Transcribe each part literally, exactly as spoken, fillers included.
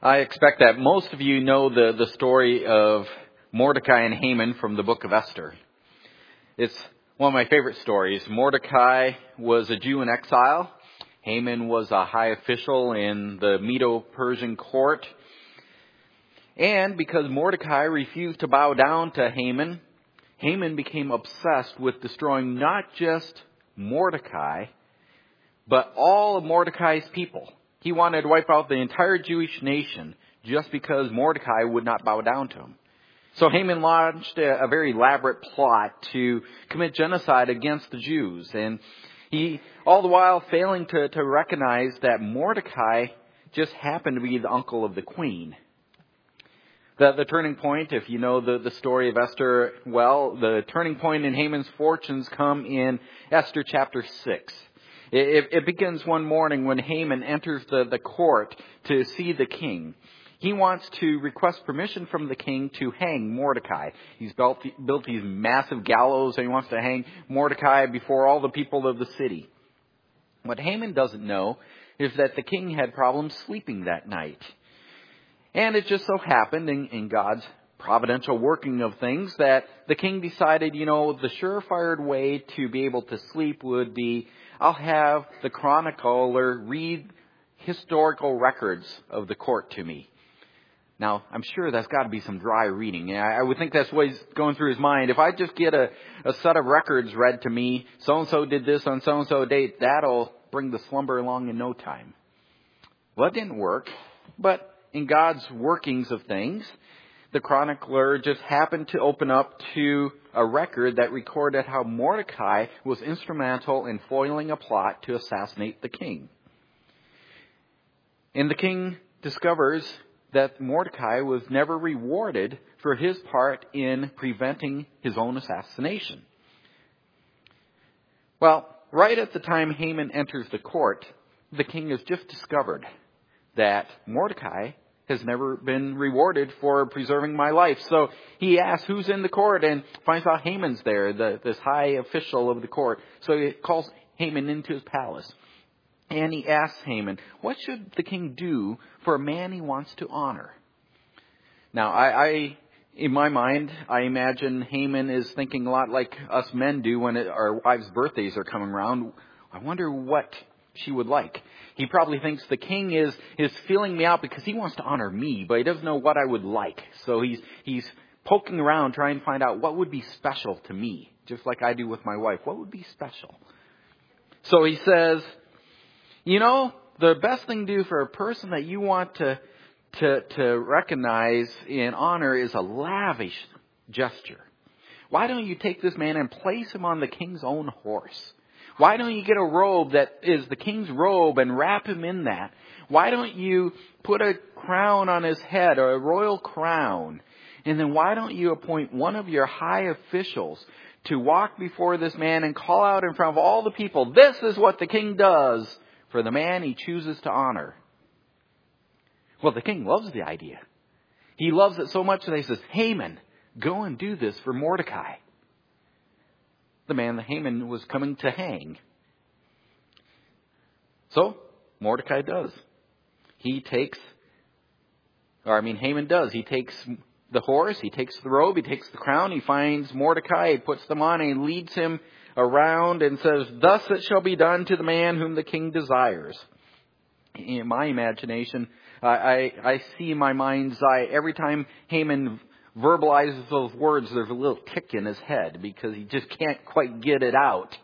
I expect that most of you know the, the story of Mordecai and Haman from the book of Esther. It's one of my favorite stories. Mordecai was a Jew in exile. Haman was a high official in the Medo-Persian court. And because Mordecai refused to bow down to Haman, Haman became obsessed with destroying not just Mordecai, but all of Mordecai's people. He wanted to wipe out the entire Jewish nation just because Mordecai would not bow down to him. So Haman launched a, a very elaborate plot to commit genocide against the Jews. And he, all the while failing to, to recognize that Mordecai just happened to be the uncle of the queen. The, the turning point, if you know the, the story of Esther well, the turning point in Haman's fortunes come in Esther chapter six. It, it begins one morning when Haman enters the, the court to see the king. He wants to request permission from the king to hang Mordecai. He's built, built these massive gallows and he wants to hang Mordecai before all the people of the city. What Haman doesn't know is that the king had problems sleeping that night. And it just so happened in, in God's providential working of things that the king decided, you know, the surefire way to be able to sleep would be, I'll have the chronicler read historical records of the court to me. Now, I'm sure that's got to be some dry reading. I would think that's what he's going through his mind. If I just get a, a set of records read to me, so-and-so did this on so-and-so date, that'll bring the slumber along in no time. Well, it didn't work, but in God's workings of things, the chronicler just happened to open up to a record that recorded how Mordecai was instrumental in foiling a plot to assassinate the king. And the king discovers that Mordecai was never rewarded for his part in preventing his own assassination. Well, right at the time Haman enters the court, the king has just discovered that Mordecai has never been rewarded for preserving my life. So he asks who's in the court and finds out Haman's there, the, this high official of the court. So he calls Haman into his palace. And he asks Haman, what should the king do for a man he wants to honor? Now, I, I in my mind, I imagine Haman is thinking a lot like us men do when it, our wives' birthdays are coming around. I wonder what she would like. He probably thinks the king is, is feeling me out because he wants to honor me, but he doesn't know what I would like. So he's, he's poking around trying to find out what would be special to me, just like I do with my wife. What would be special? So he says, you know, the best thing to do for a person that you want to, to, to recognize and honor is a lavish gesture. Why don't you take this man and place him on the king's own horse? Why don't you get a robe that is the king's robe and wrap him in that? Why don't you put a crown on his head, or a royal crown? And then why don't you appoint one of your high officials to walk before this man and call out in front of all the people, this is what the king does for the man he chooses to honor? Well, the king loves the idea. He loves it so much that he says, Haman, go and do this for Mordecai, the man that Haman was coming to hang. So, Mordecai does. He takes, or I mean Haman does, he takes the horse, he takes the robe, he takes the crown, he finds Mordecai, he puts them on, and he leads him around and says, thus it shall be done to the man whom the king desires. In my imagination, I, I, I see in my mind's eye, every time Haman verbalizes those words, there's a little tick in his head because he just can't quite get it out.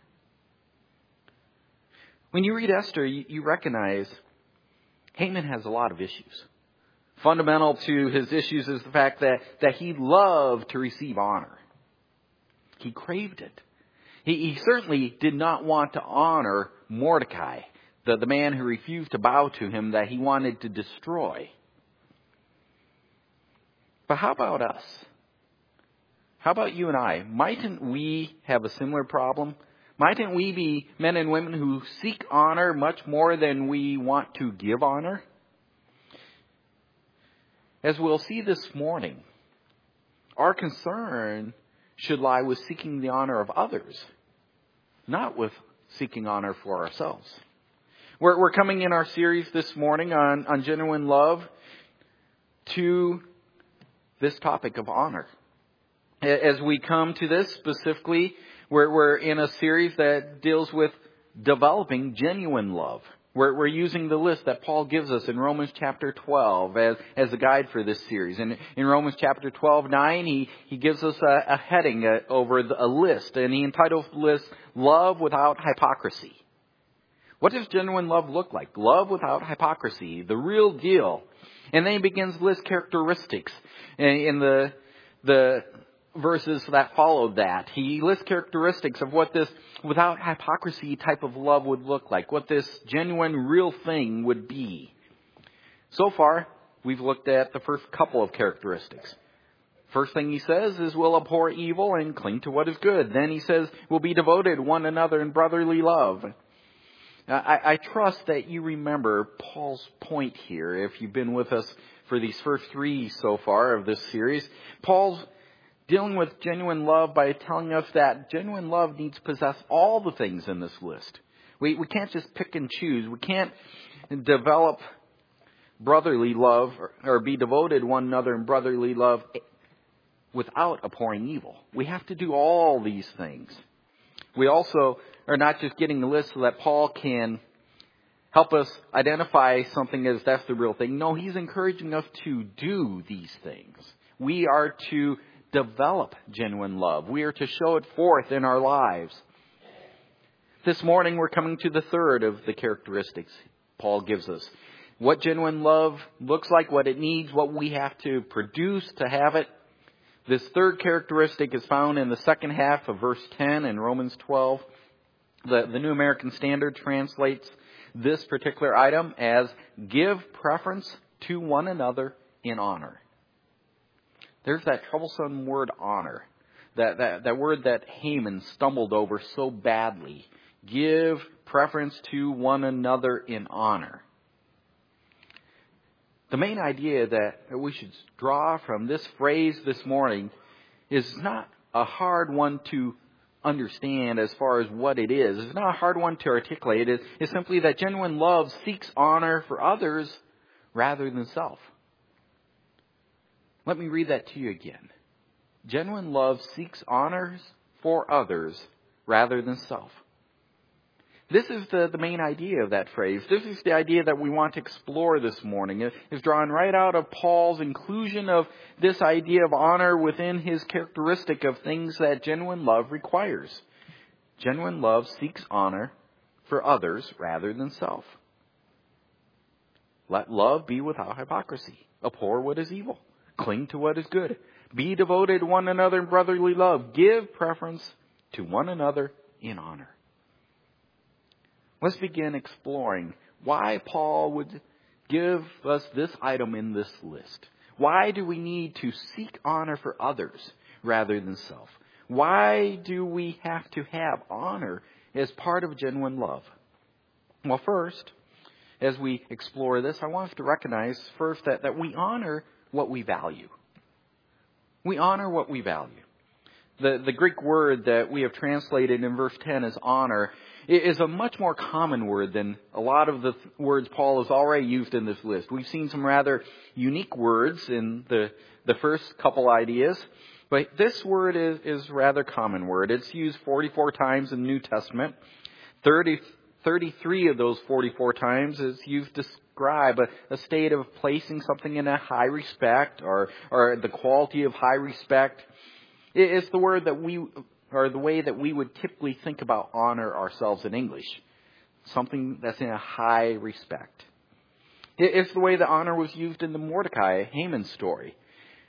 When you read Esther, you, you recognize Haman has a lot of issues. Fundamental to his issues is the fact that, that he loved to receive honor. He craved it. He, he certainly did not want to honor Mordecai, the, the man who refused to bow to him, that he wanted to destroy. But how about us? How about you and I? Mightn't we have a similar problem? Mightn't we be men and women who seek honor much more than we want to give honor? As we'll see this morning, our concern should lie with seeking the honor of others, not with seeking honor for ourselves. We're, we're coming in our series this morning on, on genuine love to this topic of honor. As we come to this specifically, we're, we're in a series that deals with developing genuine love. We're, we're using the list that Paul gives us in Romans chapter twelve as, as a guide for this series. And in Romans chapter twelve, nine, he, he gives us a, a heading uh, over the, a list, and he entitles the list, Love Without Hypocrisy. What does genuine love look like? Love without hypocrisy, the real deal. And then he begins to list characteristics in the, the verses that followed that. He lists characteristics of what this without hypocrisy type of love would look like, what this genuine, real thing would be. So far, we've looked at the first couple of characteristics. First thing he says is we'll abhor evil and cling to what is good. Then he says we'll be devoted to one another in brotherly love. I, I trust that you remember Paul's point here, if you've been with us for these first three so far of this series. Paul's dealing with genuine love by telling us that genuine love needs to possess all the things in this list. We, we can't just pick and choose. We can't develop brotherly love or, or be devoted to one another in brotherly love without abhorring evil. We have to do all these things. We also are not just getting the list so that Paul can help us identify something as that's the real thing. No, he's encouraging us to do these things. We are to develop genuine love. We are to show it forth in our lives. This morning we're coming to the third of the characteristics Paul gives us. What genuine love looks like, what it needs, what we have to produce to have it. This third characteristic is found in the second half of verse ten in Romans twelve. The, the New American Standard translates this particular item as give preference to one another in honor. There's that troublesome word honor, that, that, that word that Haman stumbled over so badly. Give preference to one another in honor. The main idea that we should draw from this phrase this morning is not a hard one to understand as far as what it is. It's not a hard one to articulate. It is simply that genuine love seeks honor for others rather than self. Let me read that to you again. Genuine love seeks honors for others rather than self. This is the, the main idea of that phrase. This is the idea that we want to explore this morning. It is drawn right out of Paul's inclusion of this idea of honor within his characteristic of things that genuine love requires. Genuine love seeks honor for others rather than self. Let love be without hypocrisy. Abhor what is evil. Cling to what is good. Be devoted to one another in brotherly love. Give preference to one another in honor. Let's begin exploring why Paul would give us this item in this list. Why do we need to seek honor for others rather than self? Why do we have to have honor as part of genuine love? Well, first, as we explore this, I want us to recognize first that, that we honor what we value. We honor what we value. The, the Greek word that we have translated in verse ten as honor is a much more common word than a lot of the th- words Paul has already used in this list. We've seen some rather unique words in the, the first couple ideas, but this word is, is a rather common word. It's used forty-four times in the New Testament. thirty, thirty-three of those forty-four times is used to describe a, a state of placing something in a high respect or, or the quality of high respect. It's the word that we, or the way that we would typically think about honor ourselves in English. Something that's in a high respect. It's the way that honor was used in the Mordecai, Haman story.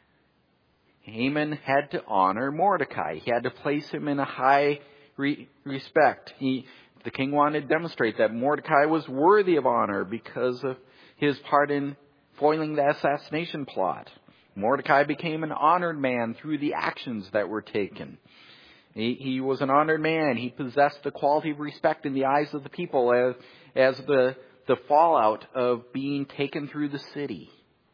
Haman had to honor Mordecai. He had to place him in a high re- respect. He, the king wanted to demonstrate that Mordecai was worthy of honor because of his part in foiling the assassination plot. Mordecai became an honored man through the actions that were taken. He, he was an honored man. He possessed the quality of respect in the eyes of the people as, as the, the fallout of being taken through the city.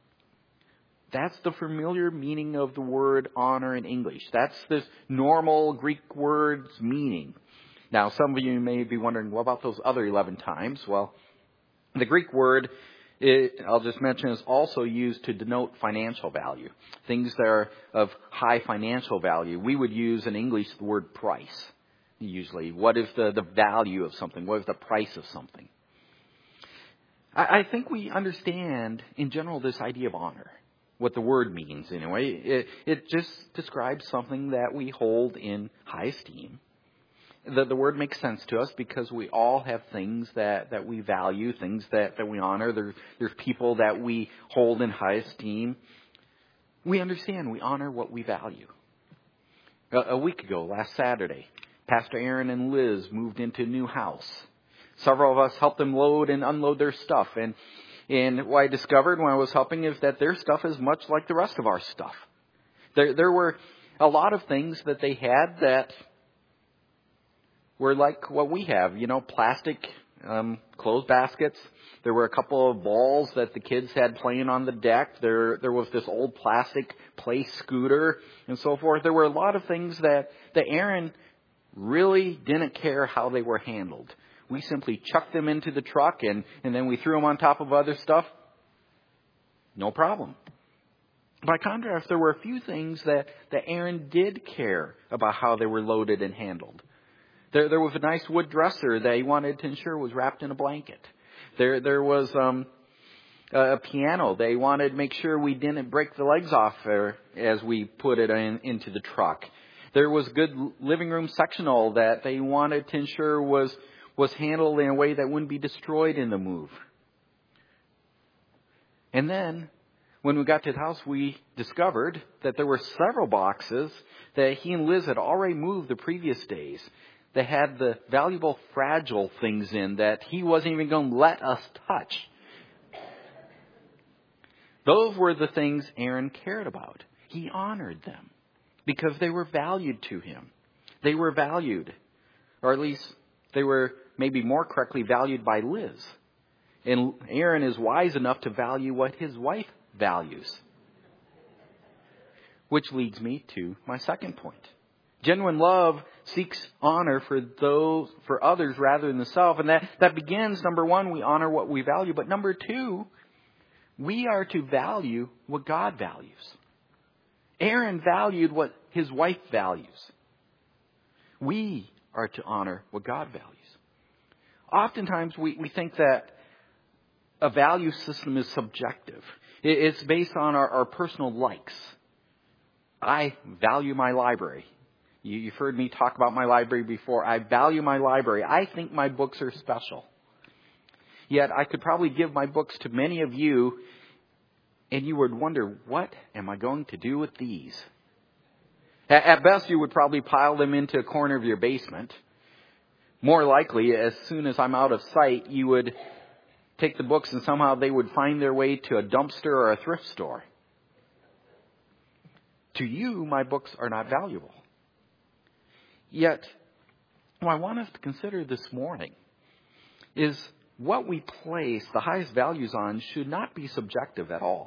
That's the familiar meaning of the word honor in English. That's this normal Greek word's meaning. Now, some of you may be wondering, what about those other eleven times? Well, The Greek word, it, I'll just mention, is also used to denote financial value. Things that are of high financial value. We would use in English the word price, usually. What is the, the value of something? What is the price of something? I, I think we understand, in general, this idea of honor. What the word means, anyway. It, it just describes something that we hold in high esteem. The, the word makes sense to us because we all have things that, that we value, things that, that we honor. There, there's people that we hold in high esteem. We understand we honor what we value. A, a week ago, last Saturday, Pastor Aaron and Liz moved into a new house. Several of us helped them load and unload their stuff. And, and what I discovered when I was helping is that their stuff is much like the rest of our stuff. There, there were a lot of things that they had that were like what we have, you know, plastic um, clothes baskets. There were a couple of balls that the kids had playing on the deck. There there was this old plastic play scooter and so forth. There were a lot of things that, that Aaron really didn't care how they were handled. We simply chucked them into the truck and, and then we threw them on top of other stuff. No problem. By contrast, there were a few things that, that Aaron did care about how they were loaded and handled. There, there was a nice wood dresser that he wanted to ensure was wrapped in a blanket. There, there was um, a piano that he wanted to make sure we didn't break the legs off there as we put it in, into the truck. There was good living room sectional that they wanted to ensure was was handled in a way that wouldn't be destroyed in the move. And then, when we got to the house, we discovered that there were several boxes that he and Liz had already moved the previous days. They had the valuable, fragile things in that he wasn't even going to let us touch. Those were the things Aaron cared about. He honored them because they were valued to him. They were valued, or at least they were maybe more correctly valued by Liz. And Aaron is wise enough to value what his wife values. Which leads me to my second point. Genuine love seeks honor for those, for others rather than the self. And that, that begins, number one, we honor what we value. But number two, we are to value what God values. Aaron valued what his wife values. We are to honor what God values. Oftentimes we, we think that a value system is subjective. It, it's based on our, our personal likes. I value my library. You, you've heard me talk about my library before. I value my library. I think my books are special. Yet I could probably give my books to many of you, and you would wonder, what am I going to do with these? At, at best, you would probably pile them into a corner of your basement. More likely, as soon as I'm out of sight, you would take the books and somehow they would find their way to a dumpster or a thrift store. To you, my books are not valuable. Yet, what I want us to consider this morning is what we place the highest values on should not be subjective at all.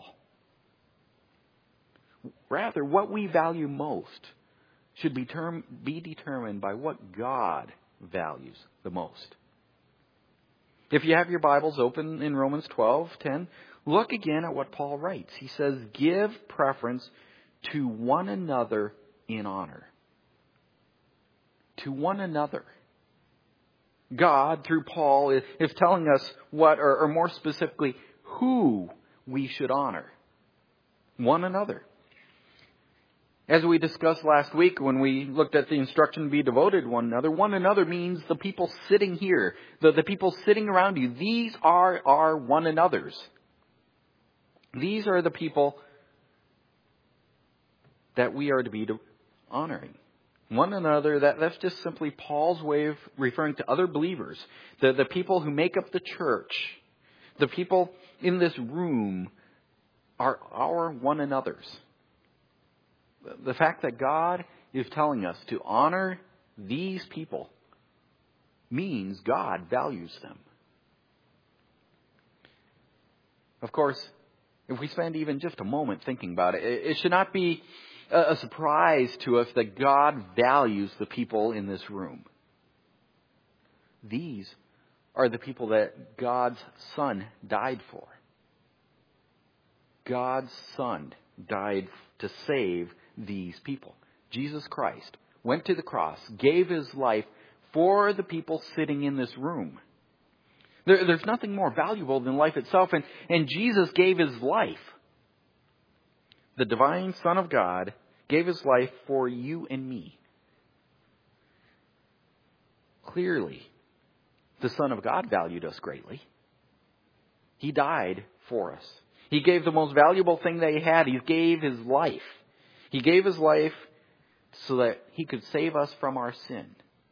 Rather, what we value most should be, term, be determined by what God values the most. If you have your Bibles open in Romans twelve ten, look again at what Paul writes. He says, give preference to one another in honor. To one another. God, through Paul, is, is telling us what, or, or more specifically, who we should honor. One another. As we discussed last week when we looked at the instruction to be devoted to one another, one another means the people sitting here, the, the people sitting around you. These are our one another's. These are the people that we are to be honoring. One another, that, that's just simply Paul's way of referring to other believers. The, the people who make up the church, the people in this room are our one another's. The fact that God is telling us to honor these people means God values them. Of course, if we spend even just a moment thinking about it, it should not be a surprise to us that God values the people in this room. These are the people that God's Son died for. God's Son died to save these people. Jesus Christ went to the cross, gave his life for the people sitting in this room. There, there's nothing more valuable than life itself, and, and Jesus gave his life. The divine Son of God gave his life for you and me. Clearly, the Son of God valued us greatly. He died for us. He gave the most valuable thing that he had. He gave his life. He gave his life so that he could save us from our sin.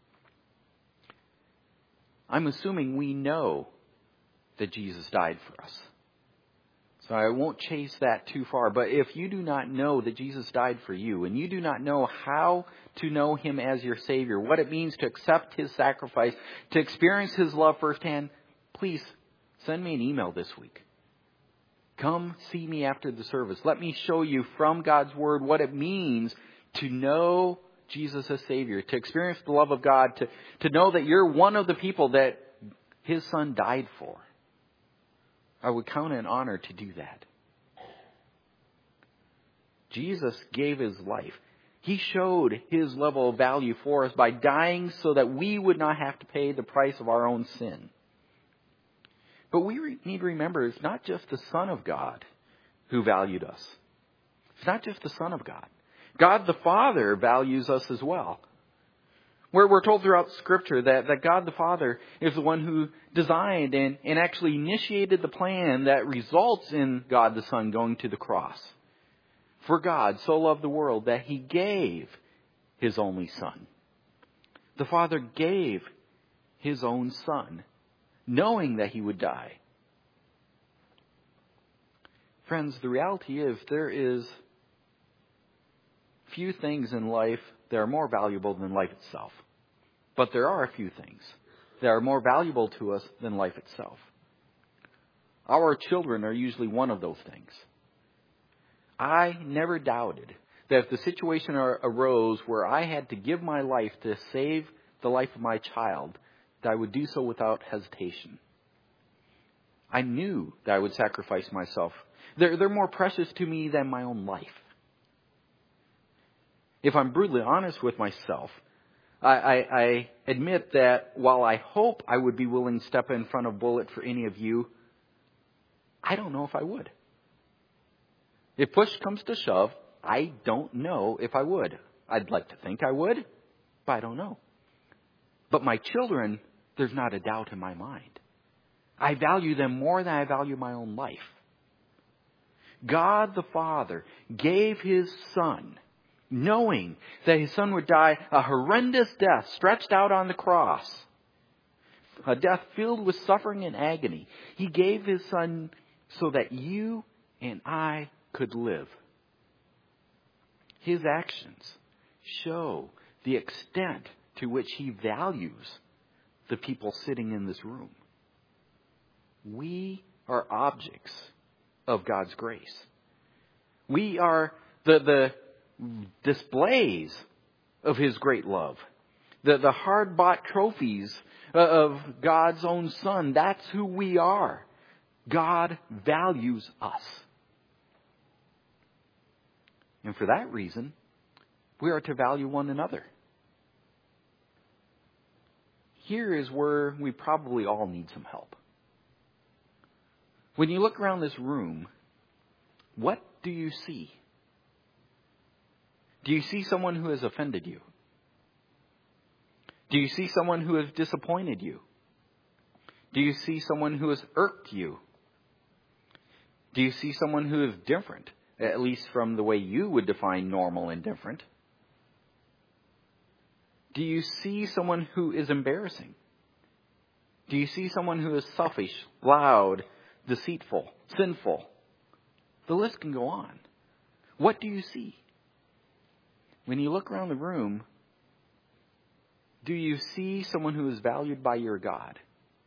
I'm assuming we know that Jesus died for us. So I won't chase that too far. But if you do not know that Jesus died for you, and you do not know how to know him as your Savior, what it means to accept his sacrifice, to experience his love firsthand, please send me an email this week. Come see me after the service. Let me show you from God's Word what it means to know Jesus as Savior, to experience the love of God, to, to know that you're one of the people that his Son died for. I would count it an honor to do that. Jesus gave his life. He showed his level of value for us by dying so that we would not have to pay the price of our own sin. But we re- need to remember it's not just the Son of God who valued us. It's not just the Son of God. God the Father values us as well. We're, we're told throughout Scripture that, that God the Father is the one who designed and, and actually initiated the plan that results in God the Son going to the cross. For God so loved the world that he gave his only Son. The Father gave his own Son, knowing that he would die. Friends, the reality is there is few things in life that are more valuable than life itself. But there are a few things that are more valuable to us than life itself. Our children are usually one of those things. I never doubted that if the situation arose where I had to give my life to save the life of my child, that I would do so without hesitation. I knew that I would sacrifice myself. They're, they're more precious to me than my own life. If I'm brutally honest with myself, I, I, I admit that while I hope I would be willing to step in front of a bullet for any of you, I don't know if I would. If push comes to shove, I don't know if I would. I'd like to think I would, but I don't know. But my children, there's not a doubt in my mind. I value them more than I value my own life. God the Father gave his Son, knowing that his Son would die a horrendous death stretched out on the cross, a death filled with suffering and agony. He gave his Son so that you and I could live. His actions show the extent to which he values the people sitting in this room. We are objects of God's grace. We are the, the displays of his great love. The, the hard-bought trophies of God's own Son. That's who we are. God values us. And for that reason, we are to value one another. Here is where we probably all need some help. When you look around this room, what do you see? Do you see someone who has offended you? Do you see someone who has disappointed you? Do you see someone who has irked you? Do you see someone who is different, at least from the way you would define normal and different? Do you see someone who is embarrassing? Do you see someone who is selfish, loud, deceitful, sinful? The list can go on. What do you see? When you look around the room, do you see someone who is valued by your God?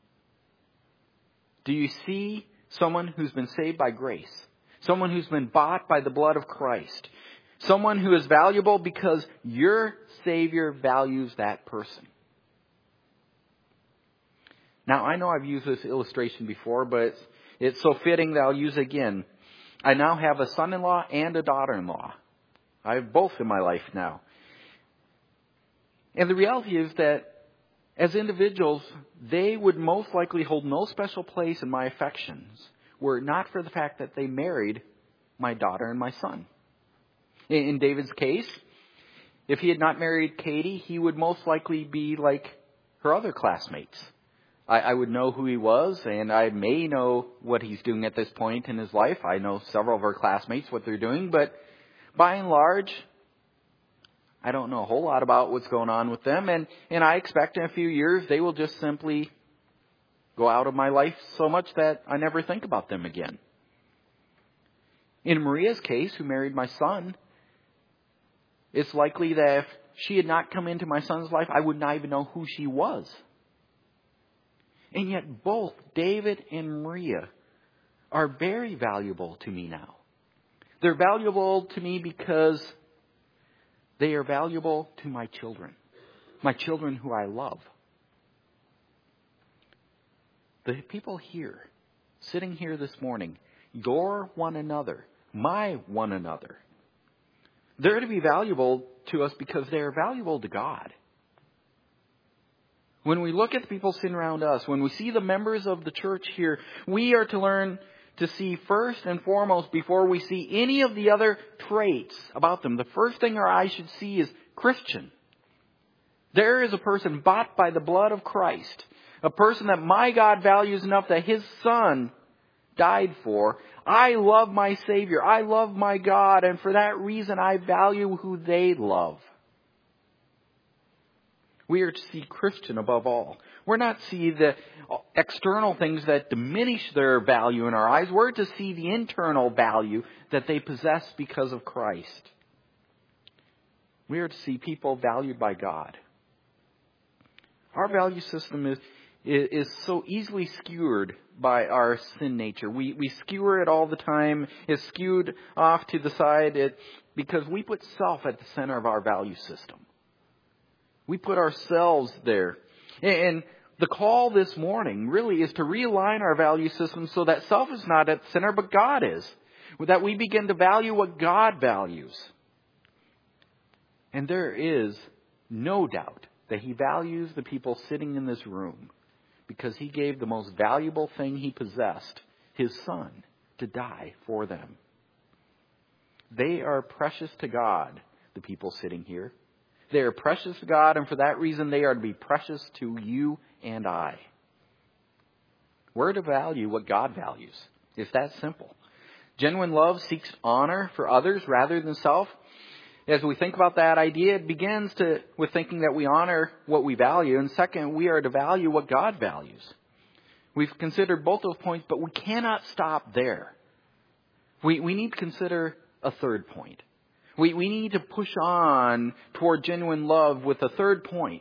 Do you see someone who's been saved by grace? Someone who's been bought by the blood of Christ? Someone who is valuable because your Savior values that person? Now, I know I've used this illustration before, but it's, it's so fitting that I'll use it again. I now have a son-in-law and a daughter-in-law. I have both in my life now. And the reality is that as individuals, they would most likely hold no special place in my affections were it not for the fact that they married my daughter and my son. In, in David's case, if he had not married Katie, he would most likely be like her other classmates. I, I would know who he was, and I may know what he's doing at this point in his life. I know several of our classmates, what they're doing, but by and large, I don't know a whole lot about what's going on with them, and, and I expect in a few years they will just simply go out of my life so much that I never think about them again. In Maria's case, who married my son, it's likely that if she had not come into my son's life, I would not even know who she was. And yet both David and Maria are very valuable to me now. They're valuable to me because they are valuable to my children, my children who I love. The people here, sitting here this morning, your one another, my one another, they're to be valuable to us because they are valuable to God. When we look at the people sitting around us, when we see the members of the church here, we are to learn to see first and foremost, before we see any of the other traits about them, the first thing our eyes should see is Christian. There is a person bought by the blood of Christ, a person that my God values enough that His Son died for. I love my Savior. I love my God, and for that reason I value who they love. We are to see Christian above all. We're not to see the external things that diminish their value in our eyes. We're to see the internal value that they possess because of Christ. We are to see people valued by God. Our value system is, is, is so easily skewered by our sin nature. We, we skewer it all the time. It's skewed off to the side it, because we put self at the center of our value system. We put ourselves there. And the call this morning really is to realign our value system so that self is not at the center, but God is. That we begin to value what God values. And there is no doubt that He values the people sitting in this room because He gave the most valuable thing He possessed, His Son, to die for them. They are precious to God, the people sitting here. They are precious to God, and for that reason they are to be precious to you and I. We're to value what God values. It's that simple. Genuine love seeks honor for others rather than self. As we think about that idea, it begins to with thinking that we honor what we value, and second, we are to value what God values. We've considered both those points, but we cannot stop there. We, we need to consider a third point. We, we need to push on toward genuine love with a third point.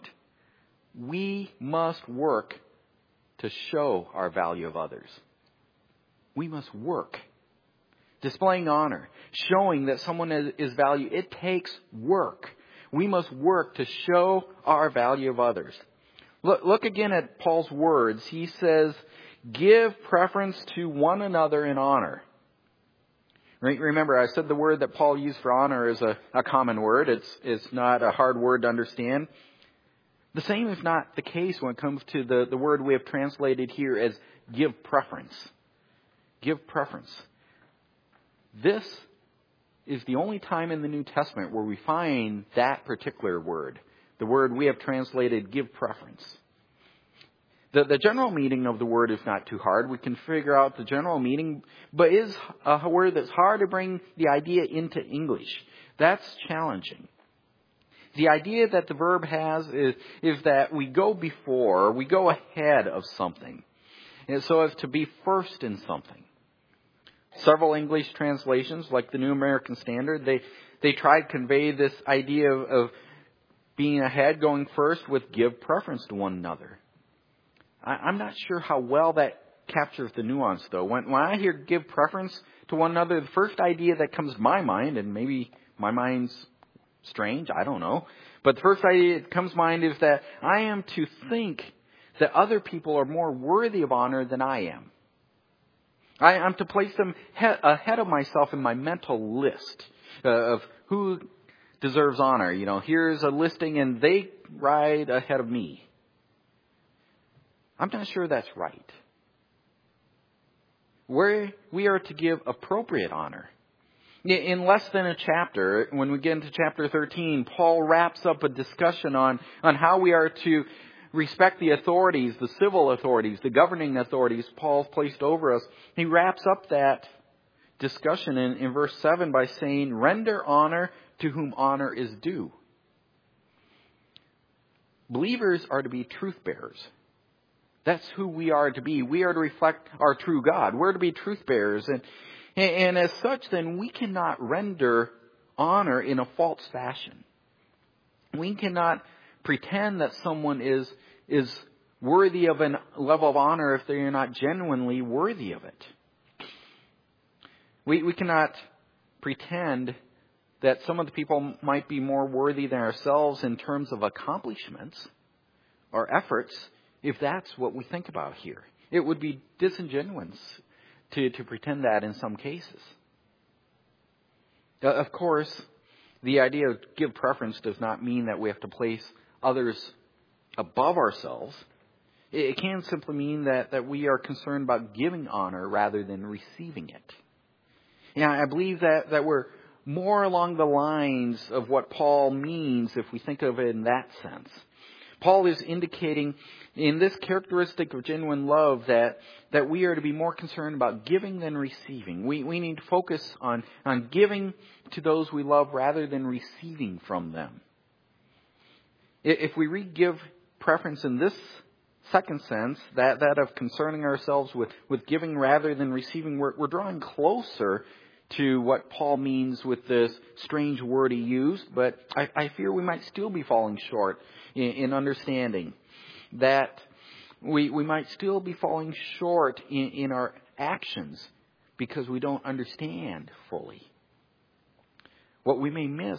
We must work to show our value of others. We must work. Displaying honor, showing that someone is, is valued, it takes work. We must work to show our value of others. Look, look again at Paul's words. He says, give preference to one another in honor. Remember, I said the word that Paul used for honor is a, a common word. It's, it's not a hard word to understand. The same is not the case when it comes to the, the word we have translated here as give preference. Give preference. This is the only time in the New Testament where we find that particular word. The word we have translated give preference. The, the general meaning of the word is not too hard. We can figure out the general meaning, but it is a word that's hard to bring the idea into English. That's challenging. The idea that the verb has is, is that we go before, we go ahead of something. And so as to be first in something. Several English translations, like the New American Standard, they, they try to convey this idea of, of being ahead, going first, with give preference to one another. I'm not sure how well that captures the nuance, though. When, when I hear give preference to one another, the first idea that comes to my mind, and maybe my mind's strange, I don't know, but the first idea that comes to mind is that I am to think that other people are more worthy of honor than I am. I, I'm to place them he- ahead of myself in my mental list uh, of who deserves honor. You know, here's a listing and they ride ahead of me. I'm not sure that's right. Where we are to give appropriate honor. In less than a chapter, when we get into chapter thirteen, Paul wraps up a discussion on, on how we are to respect the authorities, the civil authorities, the governing authorities Paul's placed over us. He wraps up that discussion in, in verse seven by saying, render honor to whom honor is due. Believers are to be truth bearers. That's who we are to be. We are to reflect our true God. We're to be truth bearers. And, and as such, then, we cannot render honor in a false fashion. We cannot pretend that someone is, is worthy of a level of honor if they are not genuinely worthy of it. We, we cannot pretend that some of the people might be more worthy than ourselves in terms of accomplishments or efforts, if that's what we think about here. It would be disingenuous to, to pretend that in some cases. Uh, of course, the idea of give preference does not mean that we have to place others above ourselves. It, it can simply mean that, that we are concerned about giving honor rather than receiving it. Yeah, I believe that, that we're more along the lines of what Paul means if we think of it in that sense. Paul is indicating in this characteristic of genuine love that, that we are to be more concerned about giving than receiving. We, we need to focus on, on giving to those we love rather than receiving from them. If we read give preference in this second sense, that, that of concerning ourselves with, with giving rather than receiving, we're, we're drawing closer to what Paul means with this strange word he used, but I, I fear we might still be falling short in, in understanding that we, we might still be falling short in, in our actions because we don't understand fully. What we may miss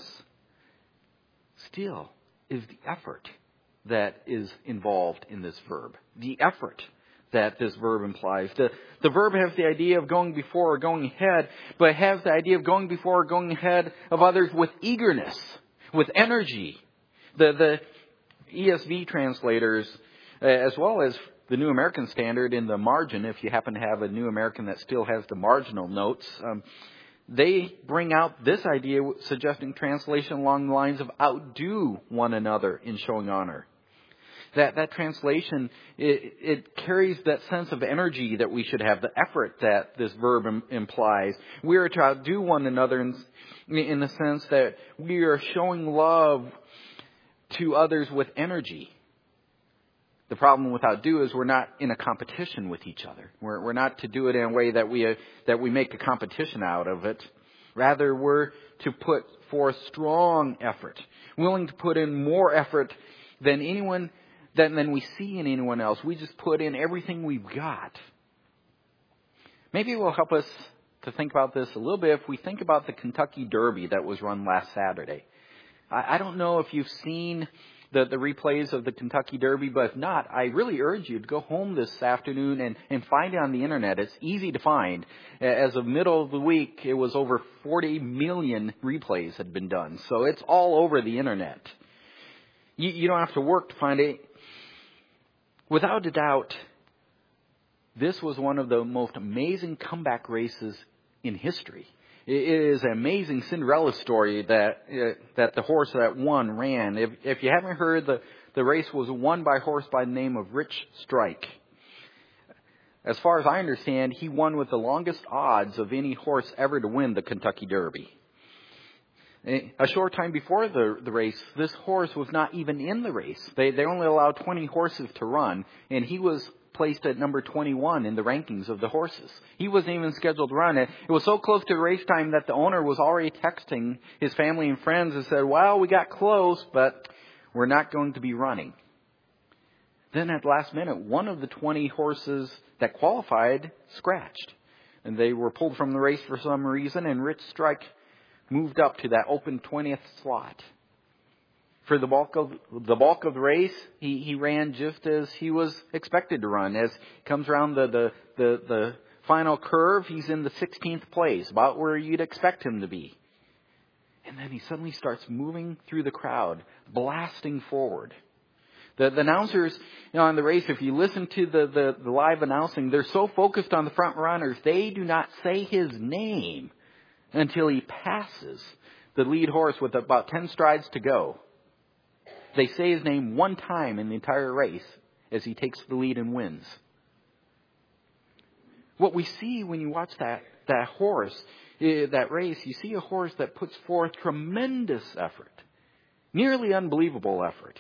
still is the effort that is involved in this verb. The effort that this verb implies. The, the verb has the idea of going before or going ahead, but has the idea of going before or going ahead of others with eagerness, with energy. The, the E S V translators, as well as the New American Standard in the margin, if you happen to have a New American that still has the marginal notes, um, they bring out this idea suggesting translation along the lines of outdo one another in showing honor. That that translation, it, it carries that sense of energy that we should have, the effort that this verb im- implies. We are to outdo one another in, in the sense that we are showing love to others with energy. The problem with outdo is we're not in a competition with each other. We're, we're not to do it in a way that we uh, that we make a competition out of it. Rather, we're to put forth strong effort, willing to put in more effort than anyone than, than we see in anyone else. We just put in everything we've got. Maybe it will help us to think about this a little bit if we think about the Kentucky Derby that was run last Saturday. I, I don't know if you've seen the, the replays of the Kentucky Derby, but if not, I really urge you to go home this afternoon and, and find it on the internet. It's easy to find. As of middle of the week, it was over forty million replays had been done. So it's all over the internet. You, you don't have to work to find it. Without a doubt, this was one of the most amazing comeback races in history. It is an amazing Cinderella story that uh, that the horse that won ran. If, if you haven't heard, the, the race was won by a horse by the name of Rich Strike. As far as I understand, he won with the longest odds of any horse ever to win the Kentucky Derby. A short time before the, the race, this horse was not even in the race. They, they only allowed twenty horses to run, and he was placed at number twenty-one in the rankings of the horses. He wasn't even scheduled to run it. It was so close to race time that the owner was already texting his family and friends and said, well, we got close, but we're not going to be running. Then at the last minute, one of the twenty horses that qualified scratched, and they were pulled from the race for some reason, and Rich Strike moved up to that open twentieth slot. For the bulk of the bulk of the race, he, he ran just as he was expected to run. As he comes around the, the, the, the final curve, he's in the sixteenth place, about where you'd expect him to be. And then he suddenly starts moving through the crowd, blasting forward. The, the announcers, you know, on the race, if you listen to the, the, the live announcing, they're so focused on the front runners, they do not say his name until he passes the lead horse with about ten strides to go. They say his name one time in the entire race as he takes the lead and wins. What we see when you watch that, that horse, that race, you see a horse that puts forth tremendous effort, nearly unbelievable effort.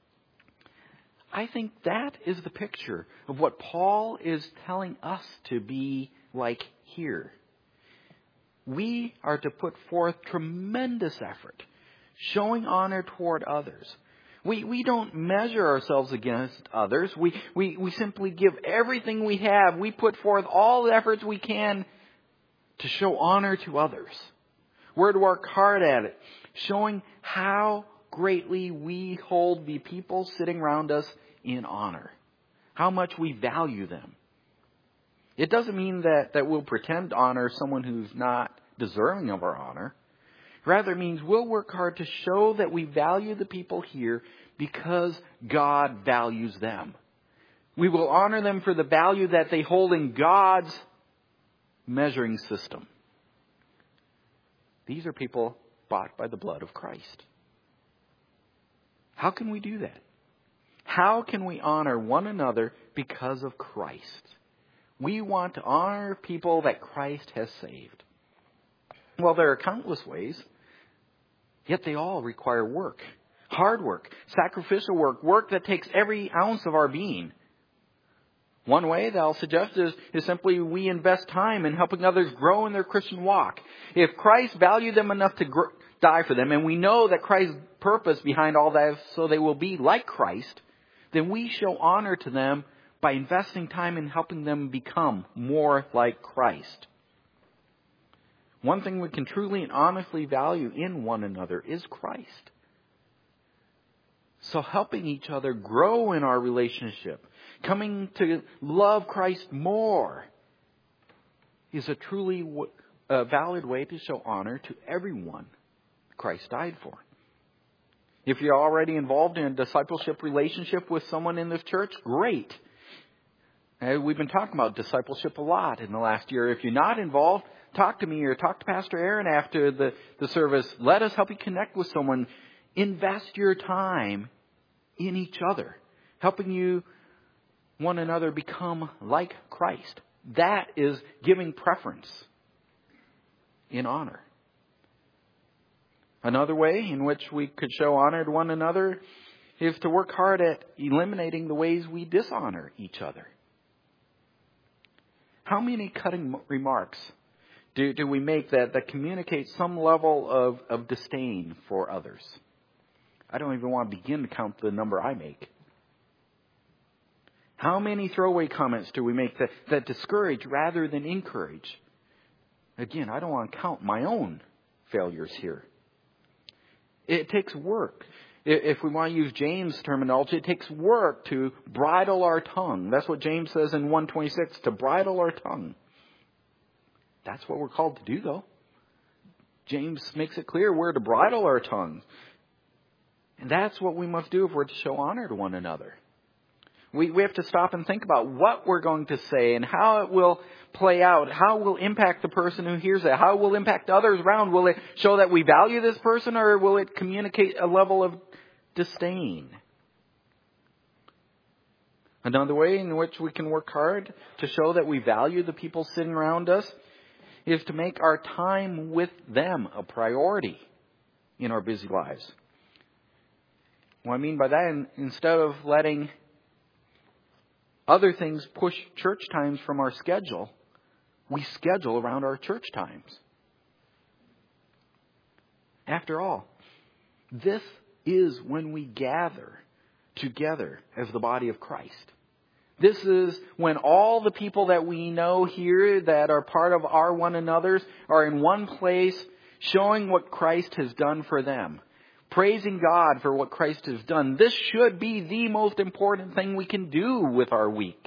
I think that is the picture of what Paul is telling us to be like here. We are to put forth tremendous effort, showing honor toward others. We we don't measure ourselves against others. We, we, we simply give everything we have. We put forth all the efforts we can to show honor to others. We're to work hard at it, showing how greatly we hold the people sitting around us in honor, how much we value them. It doesn't mean that, that we'll pretend to honor someone who's not deserving of our honor. Rather, it means we'll work hard to show that we value the people here because God values them. We will honor them for the value that they hold in God's measuring system. These are people bought by the blood of Christ. How can we do that? How can we honor one another because of Christ? We want to honor people that Christ has saved. Well, there are countless ways, yet they all require work. Hard work, sacrificial work, work that takes every ounce of our being. One way that I'll suggest is, is simply we invest time in helping others grow in their Christian walk. If Christ valued them enough to gr- die for them, and we know that Christ's purpose behind all that is so they will be like Christ, then we show honor to them by investing time in helping them become more like Christ. One thing we can truly and honestly value in one another is Christ. So helping each other grow in our relationship, coming to love Christ more, is a truly uh, valid way to show honor to everyone Christ died for. If you're already involved in a discipleship relationship with someone in this church, great. Uh, we've been talking about discipleship a lot in the last year. If you're not involved, talk to me or talk to Pastor Aaron after the, the service. Let us help you connect with someone. Invest your time in each other, helping you one another become like Christ. That is giving preference in honor. Another way in which we could show honor to one another is to work hard at eliminating the ways we dishonor each other. How many cutting remarks do, do we make that, that communicate some level of, of disdain for others? I don't even want to begin to count the number I make. How many throwaway comments do we make that, that discourage rather than encourage? Again, I don't want to count my own failures here. It takes work. If we want to use James' terminology, it takes work to bridle our tongue. That's what James says in one twenty-six, to bridle our tongue. That's what we're called to do, though. James makes it clear we're to bridle our tongue. And that's what we must do if we're to show honor to one another. We, we have to stop and think about what we're going to say and how it will play out, how it will impact the person who hears it, how it will impact others around. Will it show that we value this person, or will it communicate a level of disdain? Another way in which we can work hard to show that we value the people sitting around us is to make our time with them a priority in our busy lives. What I mean by that, instead of letting other things push church times from our schedule, we schedule around our church times. After all, this is when we gather together as the body of Christ. This is when all the people that we know here that are part of our one another's are in one place, showing what Christ has done for them, praising God for what Christ has done. This should be the most important thing we can do with our week.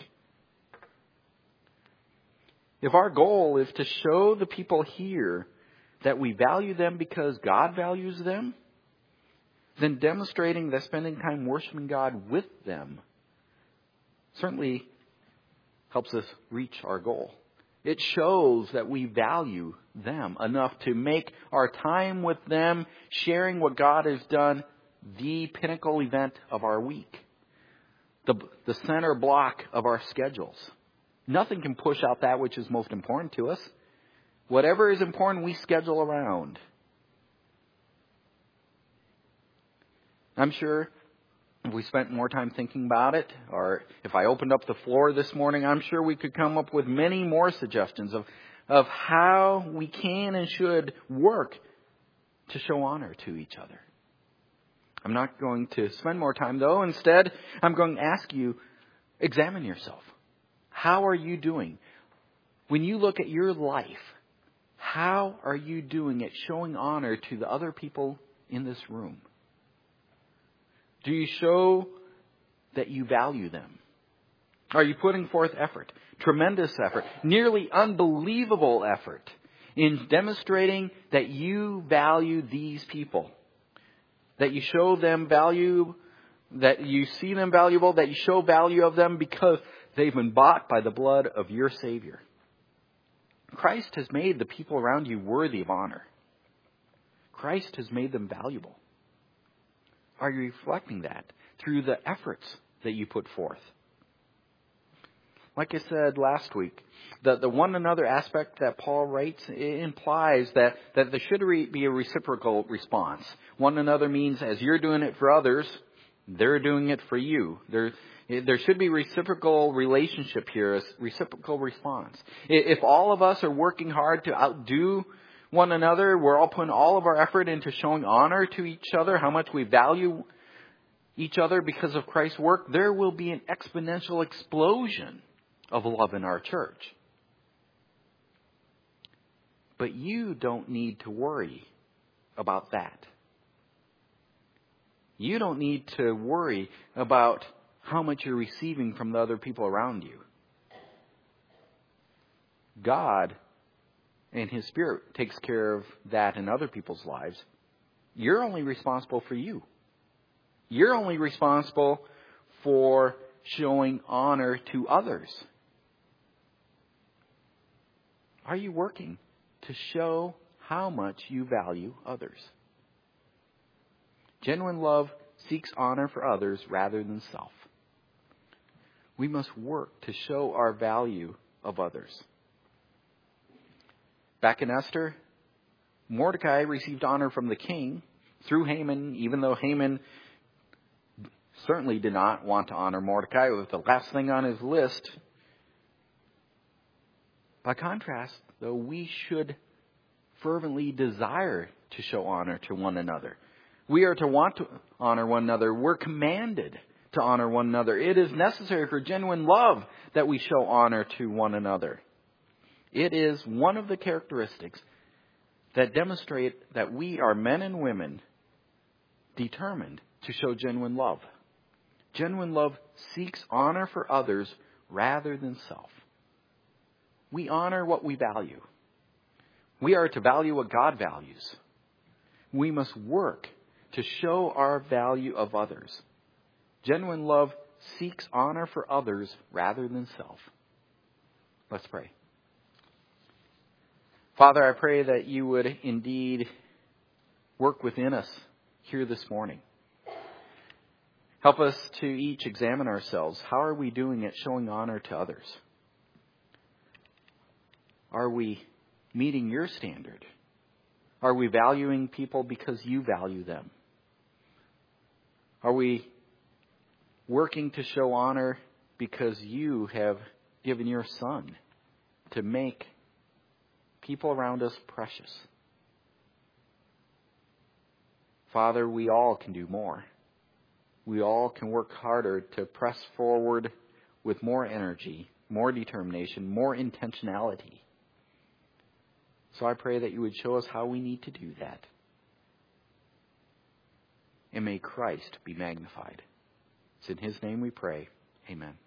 If our goal is to show the people here that we value them because God values them, then demonstrating that spending time worshiping God with them certainly helps us reach our goal. It shows that we value them enough to make our time with them, sharing what God has done, the pinnacle event of our week. The, the center block of our schedules. Nothing can push out that which is most important to us. Whatever is important, we schedule around. I'm sure if we spent more time thinking about it, or if I opened up the floor this morning, I'm sure we could come up with many more suggestions of, of how we can and should work to show honor to each other. I'm not going to spend more time, though. Instead, I'm going to ask you, examine yourself. How are you doing? When you look at your life, how are you doing at showing honor to the other people in this room? Do you show that you value them? Are you putting forth effort, tremendous effort, nearly unbelievable effort in demonstrating that you value these people? That you show them value, that you see them valuable, that you show value of them because they've been bought by the blood of your Savior. Christ has made the people around you worthy of honor. Christ has made them valuable. Are you reflecting that through the efforts that you put forth? Like I said last week, the, the one another aspect that Paul writes implies that, that there should re, be a reciprocal response. One another means as you're doing it for others, they're doing it for you. There, there should be reciprocal relationship here, a reciprocal response. If all of us are working hard to outdo one another, we're all putting all of our effort into showing honor to each other, how much we value each other because of Christ's work, there will be an exponential explosion of love in our church. But you don't need to worry about that. You don't need to worry about how much you're receiving from the other people around you. God and His Spirit takes care of that in other people's lives. You're only responsible for you. You're only responsible for showing honor to others. Are you working to show how much you value others? Genuine love seeks honor for others rather than self. We must work to show our value of others. Back in Esther, Mordecai received honor from the king through Haman, even though Haman certainly did not want to honor Mordecai. It was the last thing on his list. By contrast, though, we should fervently desire to show honor to one another. We are to want to honor one another. We're commanded to honor one another. It is necessary for genuine love that we show honor to one another. It is one of the characteristics that demonstrate that we are men and women determined to show genuine love. Genuine love seeks honor for others rather than self. We honor what we value. We are to value what God values. We must work to show our value of others. Genuine love seeks honor for others rather than self. Let's pray. Father, I pray that you would indeed work within us here this morning. Help us to each examine ourselves. How are we doing at showing honor to others? Are we meeting your standard? Are we valuing people because you value them? Are we working to show honor because you have given your Son to make people around us precious? Father, we all can do more. We all can work harder to press forward with more energy, more determination, more intentionality. So I pray that you would show us how we need to do that. and may Christ be magnified. It's in his name we pray. Amen.